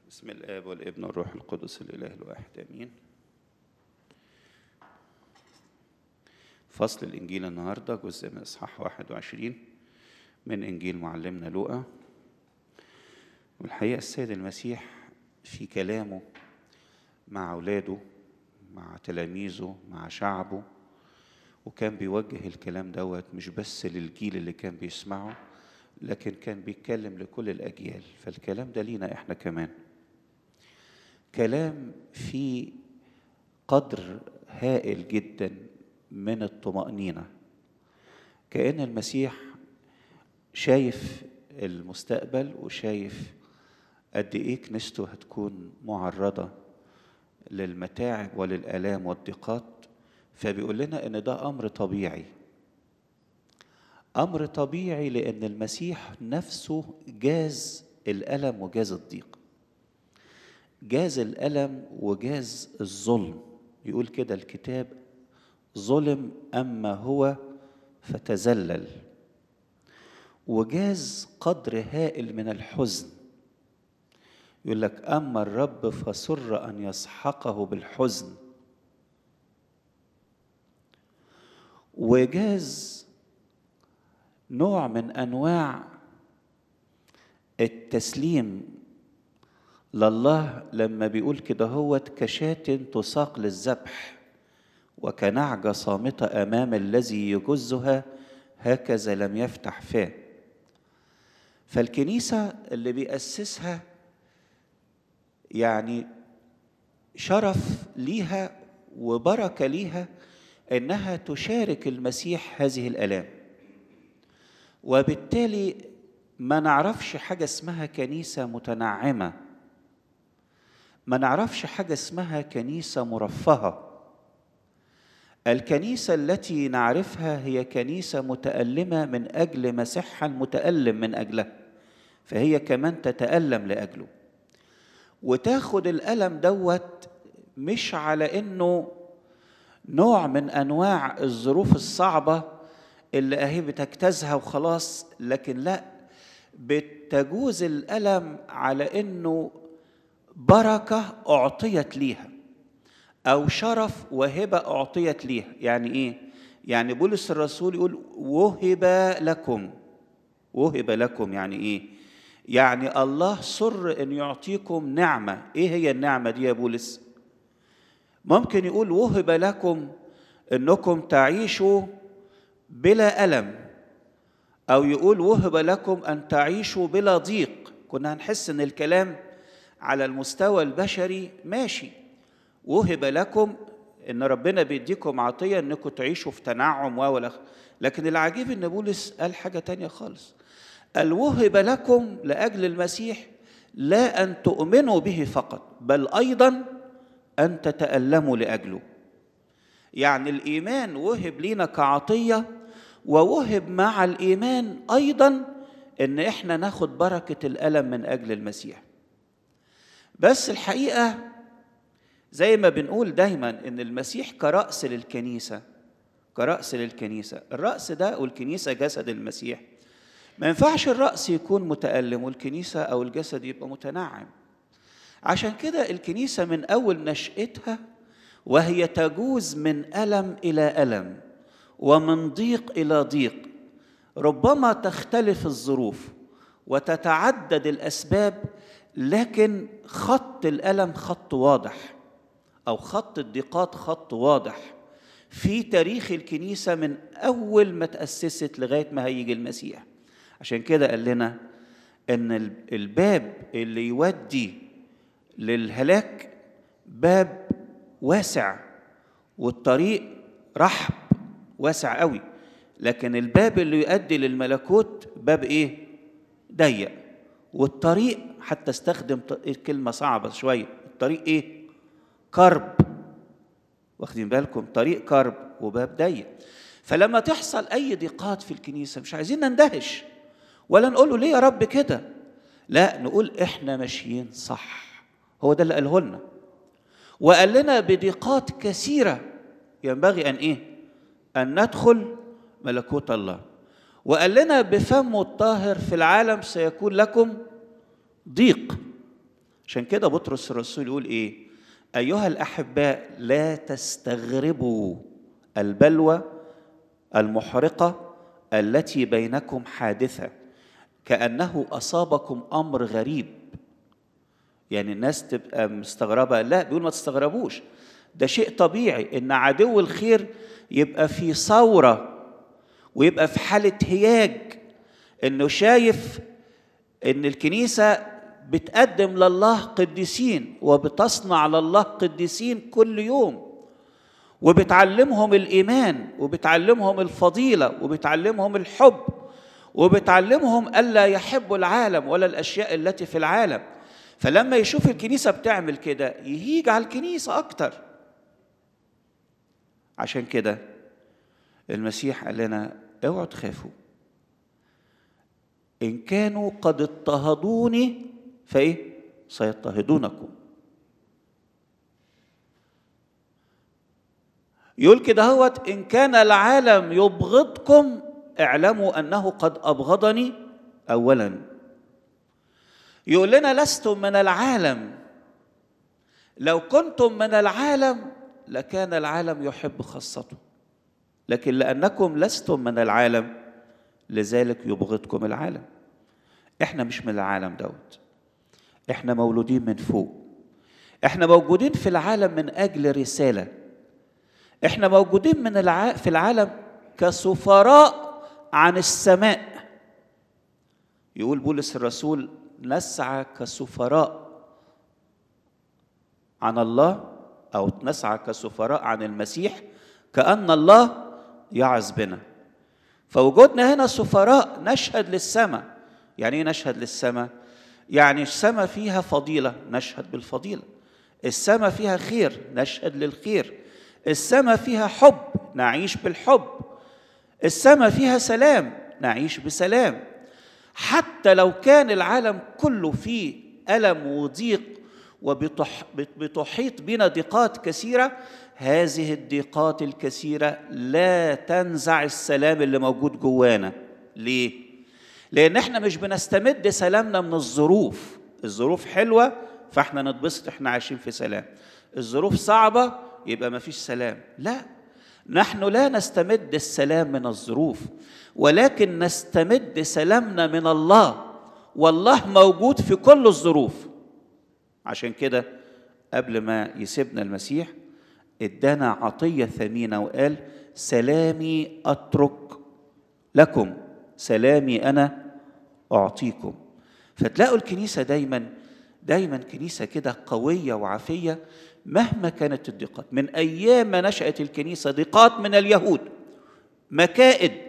بسم الآب والابن والروح القدس الإله الواحد آمين. فصل الإنجيل النهاردة جزء من إصحاح 21 من إنجيل معلمنا لوقا. والحقيقة السيد المسيح في كلامه مع أولاده، مع تلاميذه، مع شعبه، وكان بيوجه الكلام دوت مش بس للجيل اللي كان بيسمعه، لكن كان بيتكلم لكل الأجيال. فالكلام ده لينا إحنا كمان، كلام فيه قدر هائل جدا من الطمأنينة، كأن المسيح شايف المستقبل وشايف قد إيه كنيسته هتكون معرضة للمتاعب وللآلام والضيقات. فبيقول لنا إن ده أمر طبيعي، أمر طبيعي، لأن المسيح نفسه جاز الألم وجاز الضيق، جاز الألم وجاز الظلم. يقول كده الكتاب: ظلم أما هو فتذلل، وجاز قدر هائل من الحزن. يقول لك: أما الرب فسر أن يسحقه بالحزن. وجاز نوع من أنواع التسليم لله لما بيقول كده: هوت كشاة تساق للذبح وكنعجة صامتة أمام الذي يجزها هكذا لم يفتح فاه. فالكنيسة اللي بيأسسها يعني شرف ليها وبركة ليها إنها تشارك المسيح هذه الآلام، وبالتالي ما نعرفش حاجة اسمها كنيسة متنعمة، ما نعرفش حاجة اسمها كنيسة مرفهة. الكنيسة التي نعرفها هي كنيسة متألمة من أجل مسيحها المتألم من أجلها، فهي كمان تتألم لأجله، وتاخد الألم دوت مش على إنه نوع من أنواع الظروف الصعبة اللي أهي بتجتازها وخلاص، لكن لا، بتجوز الألم على إنه بركة أعطيت ليها أو شرف وهبة أعطيت ليها. يعني إيه؟ يعني بولس الرسول يقول: وهب لكم. وهب لكم يعني إيه؟ يعني الله سر أن يعطيكم نعمة. إيه هي النعمة دي يا بولس؟ ممكن يقول: وهب لكم أنكم تعيشوا بلا ألم، أو يقول: وهب لكم أن تعيشوا بلا ضيق. كنا هنحس أن الكلام على المستوى البشري ماشي، وهب لكم ان ربنا بيديكم عطيه انكم تعيشوا في تنعم لكن العجيب ان بولس قال حاجه تانية خالص. قال: وهب لكم لاجل المسيح لا ان تؤمنوا به فقط، بل ايضا ان تتألموا لاجله. يعني الايمان وهب لينا كعطيه، ووهب مع الايمان ايضا ان احنا ناخد بركه الالم من اجل المسيح. بس الحقيقه زي ما بنقول دايما ان المسيح كرأس للكنيسة، كرأس للكنيسة. الرأس ده والكنيسة جسد المسيح، ما ينفعش الرأس يكون متألم والكنيسة أو الجسد يبقى متنعم. عشان كده الكنيسة من أول نشأتها وهي تجوز من ألم إلى ألم ومن ضيق إلى ضيق. ربما تختلف الظروف وتتعدد الأسباب، لكن خط الألم خط واضح، أو خط الضيقات خط واضح في تاريخ الكنيسة من أول ما تأسست لغاية ما هيجي المسيح. عشان كده قال لنا إن الباب اللي يودي للهلاك باب واسع، والطريق رحب واسع قوي، لكن الباب اللي يؤدي للملكوت باب إيه؟ ضيق. والطريق، حتى استخدم كلمة صعبة شوية، الطريق إيه؟ كرب. واخدين بالكم؟ طريق كرب وباب ضيق. فلما تحصل أي ضيقات في الكنيسة مش عايزين نندهش ولا نقول له: ليه يا رب كده؟ لا، نقول إحنا ماشيين صح. هو ده اللي قاله لنا، وقال لنا: بضيقات كثيرة ينبغي أن إيه؟ أن ندخل ملكوت الله. وقال لنا: بفمه الطاهر في العالم سيكون لكم ضيق، عشان كده بطرس الرسول يقول ايه؟ ايها الاحباء لا تستغربوا البلوى المحرقه التي بينكم حادثه كانه اصابكم امر غريب. يعني الناس تبقى مستغربه، لا، بيقول ما تستغربوش، ده شيء طبيعي ان عدو الخير يبقى في ثوره ويبقى في حاله هياج، انه شايف ان الكنيسه بتقدم لله قديسين وبتصنع لله قديسين كل يوم، وبتعلمهم الايمان وبتعلمهم الفضيله وبتعلمهم الحب وبتعلمهم الا يحبوا العالم ولا الاشياء التي في العالم. فلما يشوف الكنيسه بتعمل كده يهيج على الكنيسه اكتر. عشان كده المسيح قال لنا اوعوا تخافوا، إن كانوا قد اضطهدوني فإيه؟ سيضطهدونكم. يقول كده هوت إن كان العالم يبغضكم اعلموا أنه قد أبغضني أولا. يقول لنا لستم من العالم، لو كنتم من العالم لكان العالم يحب خاصته، لكن لأنكم لستم من العالم لذلك يبغضكم العالم. احنا مش من العالم دوت، احنا مولودين من فوق، احنا موجودين في العالم من اجل رساله، احنا موجودين في العالم كسفراء عن السماء. يقول بولس الرسول نسعى كسفراء عن الله، او نسعى كسفراء عن المسيح كأن الله يعظ بنا. فوجودنا هنا سفراء نشهد للسماء. يعني ايه نشهد للسماء؟ يعني السماء فيها فضيلة نشهد بالفضيلة، السماء فيها خير نشهد للخير، السماء فيها حب نعيش بالحب، السماء فيها سلام نعيش بسلام. حتى لو كان العالم كله فيه ألم وضيق وبتحيط بنا ضيقات كثيرة، هذه الضيقات الكثيرة لا تنزع السلام اللي موجود جوانا. ليه؟ لأن احنا مش بنستمد سلامنا من الظروف. الظروف حلوة فاحنا نتبسط، احنا عايشين في سلام. الظروف صعبة يبقى ما فيش سلام. لا، نحن لا نستمد السلام من الظروف، ولكن نستمد سلامنا من الله، والله موجود في كل الظروف. عشان كده قبل ما يسيبنا المسيح ادانا عطية ثمينة وقال سلامي أترك لكم، سلامي أنا أعطيكم. فتلاقوا الكنيسة دايما كنيسة كده قوية وعافية مهما كانت الضيقات. من أيام ما نشأت الكنيسة ضيقات من اليهود، مكائد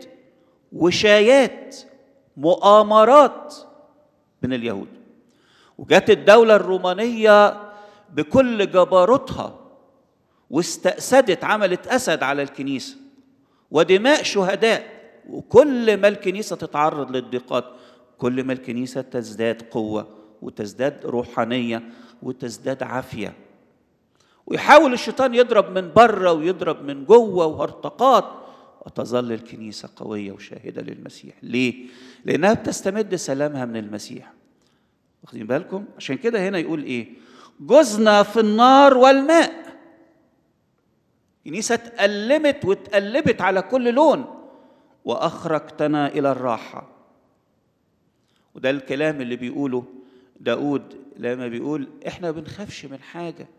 وشايات مؤامرات من اليهود، وجات الدولة الرومانية بكل جبروتها واستأسدت، عملت أسد على الكنيسة ودماء شهداء. وكل ما الكنيسة تتعرض للضيقات كل ما الكنيسة تزداد قوة وتزداد روحانية وتزداد عافية. ويحاول الشيطان يضرب من بره ويضرب من جوه وهرطقات، وتظل الكنيسة قوية وشاهدة للمسيح. ليه؟ لأنها بتستمد سلامها من المسيح. واخدين بالكم؟ عشان كده هنا يقول إيه؟ جزنا في النار والماء. الكنيسة اتألمت واتقلبت على كل لون وأخرجتنا إلى الراحة. وده الكلام اللي بيقوله داود لما بيقول إحنا بنخافش من حاجة،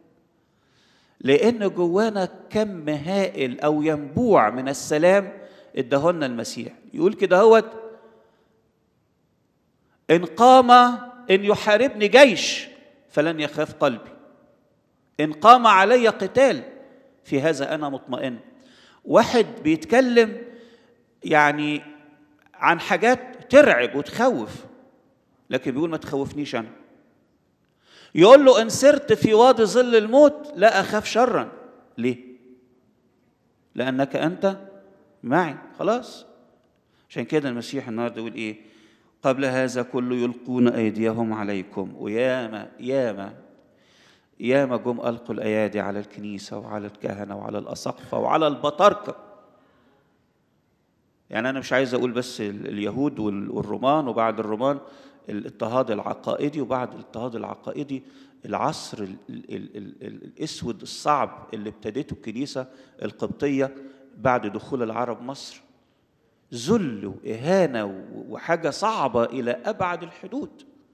لأن جوانا كم هائل أو ينبوع من السلام ادهولنا المسيح. يقول كده هوت إن قام إن يحاربني جيش فلن يخاف قلبي، إن قام علي قتال في هذا أنا مطمئن. واحد بيتكلم يعني عن حاجات ترعب وتخوف، لكن بيقول ما تخوفنيش أنا. يقول له إن سرت في وادي ظل الموت لا أخاف شرا. ليه؟ لأنك أنت معي. خلاص. عشان كده المسيح النهارده يقول إيه؟ قبل هذا كله يلقون أيديهم عليكم. وياما ياما ياما جم ألقوا الأيادي على الكنيسة وعلى الكهنة وعلى الأساقفة وعلى البطاركة. يعني أنا مش عايز أقول بس اليهود والرومان وبعد الرومان الاضطهاد العقائدي، وبعد الاضطهاد العقائدي العصر الاسود الصعب اللي ابتدته الكنيسه القبطيه بعد دخول العرب مصر. ذل واهانه وحاجه صعبه الى ابعد الحدود،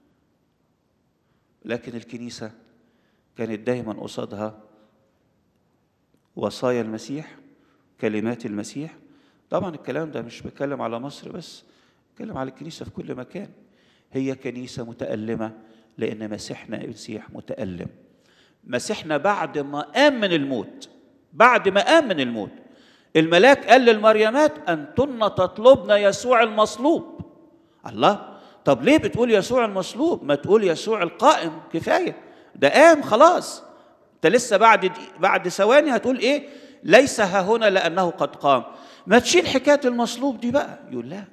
لكن الكنيسه كانت دايما قصادها وصايا المسيح، كلمات المسيح. طبعا الكلام ده مش بتكلم على مصر بس، بتكلم على الكنيسه في كل مكان. هي كنيسه متألمه لأن مسيحنا متألم. مسيحنا بعد ما قام من الموت، بعد ما قام من الموت، الملاك قال للمريمات أنتن تطلبن يسوع المصلوب. الله، طب ليه بتقول يسوع المصلوب؟ ما تقول يسوع القائم، كفاية ده قام خلاص. انت لسه بعد ثواني هتقول ايه؟ ليس ها هنا لأنه قد قام. ما تشيل حكاية المصلوب دي بقى. يقول لا،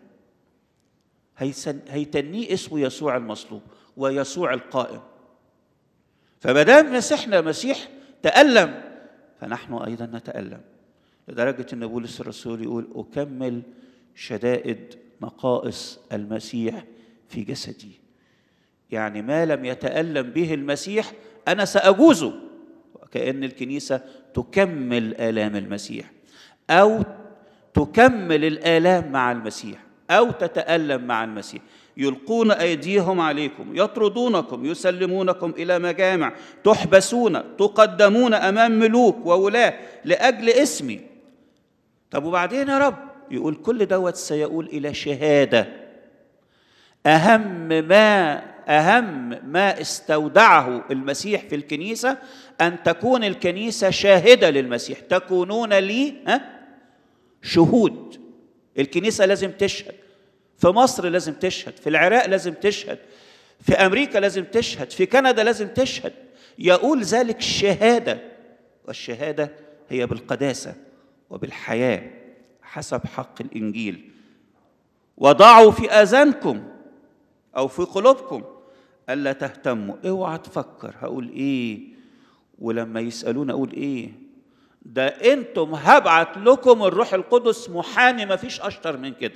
هيتنيه اسمه يسوع المصلوب ويسوع القائم. فما دام مسيحنا مسيح تألم، فنحن أيضا نتألم، لدرجة أن بولس الرسول يقول أكمل شدائد نقائص المسيح في جسدي. يعني ما لم يتألم به المسيح أنا سأجوزه. كأن الكنيسة تكمل آلام المسيح، أو تكمل الآلام مع المسيح، أو تتألم مع المسيح. يلقون أيديهم عليكم، يطردونكم، يسلمونكم إلى مجامع، تحبسون، تقدمون أمام ملوك وولاة لأجل اسمي. طب وبعدين يا رب؟ يقول كل دوت سيقول إلى شهادة. أهم ما استودعه المسيح في الكنيسة أن تكون الكنيسة شاهدة للمسيح. تكونون لي شهود. الكنيسة لازم تشهد. في مصر لازم تشهد، في العراق لازم تشهد، في أمريكا لازم تشهد، في كندا لازم تشهد. يقول ذلك الشهادة، والشهادة هي بالقداسة وبالحياة حسب حق الإنجيل. وضعوا في آذانكم أو في قلوبكم ألا تهتموا. اوعى تفكر هقول إيه ولما يسألون أقول إيه. ده أنتم هبعت لكم الروح القدس محامي، ما فيش أشطر من كده،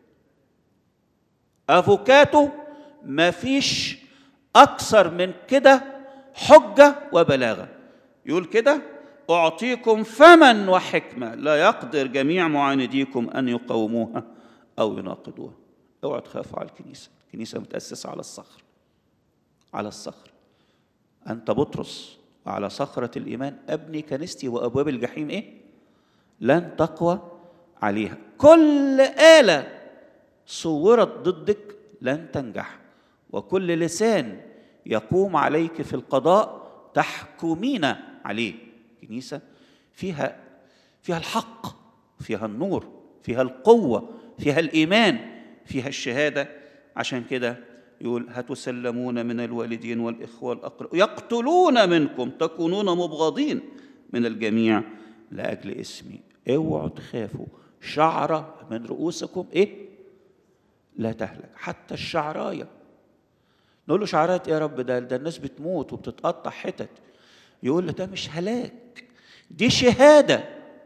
أفوكاتو، ما فيش أكثر من كده حجة وبلاغة. يقول كده أعطيكم فما وحكمة لا يقدر جميع معانديكم أن يقاوموها أو يناقضوها. اوعوا تخافوا على الكنيسة. الكنيسة متأسسة على الصخر، على الصخر. أنت بطرس وعلى صخرة الإيمان أبني كنيستي وأبواب الجحيم إيه؟ لن تقوى عليها. كل آلة صورت ضدك لن تنجح، وكل لسان يقوم عليك في القضاء تحكمين عليه. كنيسة فيها الحق، فيها النور، فيها القوة، فيها الإيمان، فيها الشهادة. عشان كده يقول هتسلمون من الوالدين والإخوة والأقرب، يقتلون منكم، تكونون مبغضين من الجميع لأجل اسمي. اوعوا تخافوا، شعرة من رؤوسكم إيه؟ لا تهلك. حتى الشعراية. نقول له شعرات يا رب؟ ده الناس بتموت وبتتقطع حتت. يقول له ده مش هلاك، دي شهادة.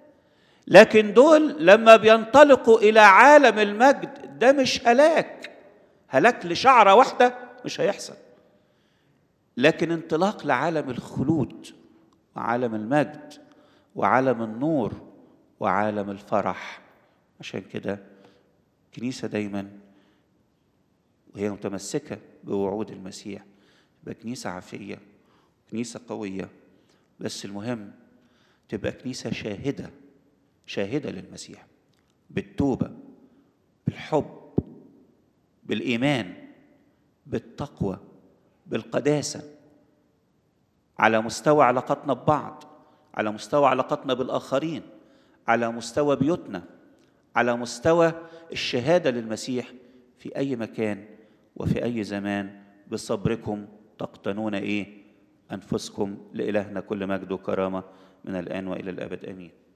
لكن دول لما بينطلقوا إلى عالم المجد ده مش هلاك. هلاك لشعرة واحدة مش هيحصل، لكن انطلاق لعالم الخلود وعالم المجد وعالم النور وعالم الفرح. عشان كده الكنيسة دايما وهي متمسكة بوعود المسيح تبقى كنيسة عافية، كنيسة قوية. بس المهم تبقى كنيسة شاهدة، شاهدة للمسيح بالتوبة، بالحب، بالإيمان، بالتقوى، بالقداسة، على مستوى علاقتنا ببعض، على مستوى علاقتنا بالآخرين، على مستوى بيوتنا، على مستوى الشهادة للمسيح في أي مكان وفي أي زمان. بصبركم تقتنون إيه؟ أنفسكم. لإلهنا كل مجد وكرامة من الآن وإلى الأبد آمين.